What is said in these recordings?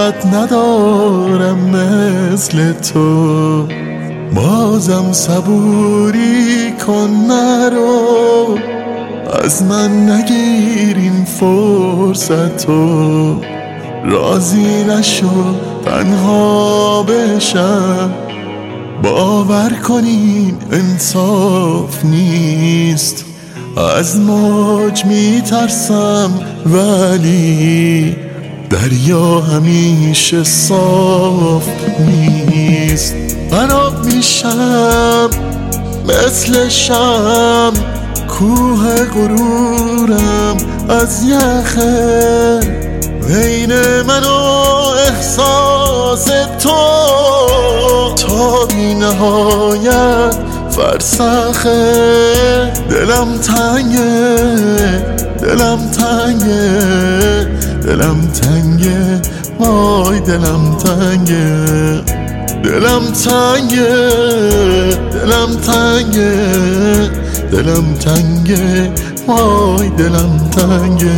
طاقت ندارم مثل تو، بازم صبوری کن نرو، از من نگیر این فرصتو. راضی نشو تنها بشم، باور کنین انصاف نیست. از موج میترسم ولی دریا همیشه صاف نیست. خراب میشم مثل شم، کوه غرورم از یخه، بین من و احساس تو تا بی نهایت فرسخه. دلم تنگه، دلم تنگه، دلم تنگه، وای دلم تنگه، دلم تنگه، دلم تنگه، دلم تنگه، وای دلم تنگه.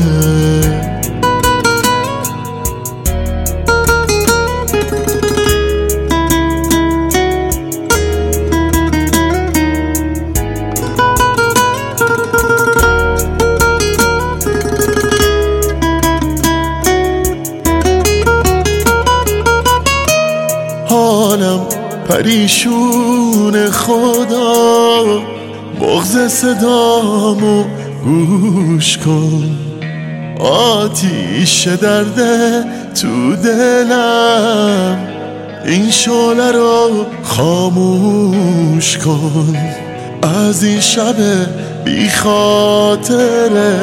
حالم پریشون خدا، بغض صدامو گوش کن. آتیش درده تو دلم، این شعله رو خاموش کن. از این شب بی خاطره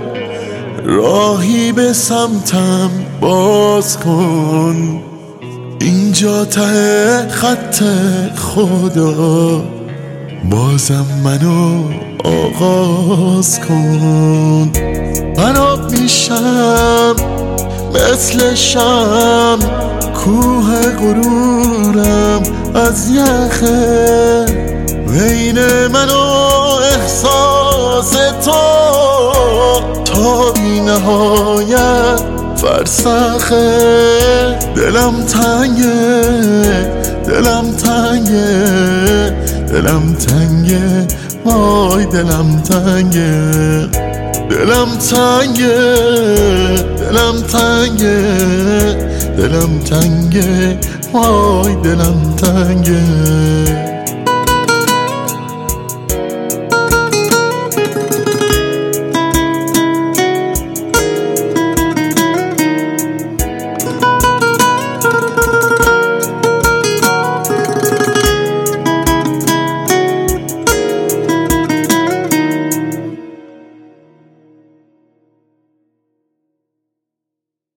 راهی به سمتم باز کن. اینجا ته خط خدا، بازم منو آغاز کن. خراب میشم مثل شم، کوه غرورم از یخه، بین من و احساس تو تا بی نهایت فرسخه. دلم تنگه، دلم تنگه، دلم تنگه، وای دلم تنگه، دلم تنگه، دلم تنگه، دلم تنگه، وای دلم تنگه.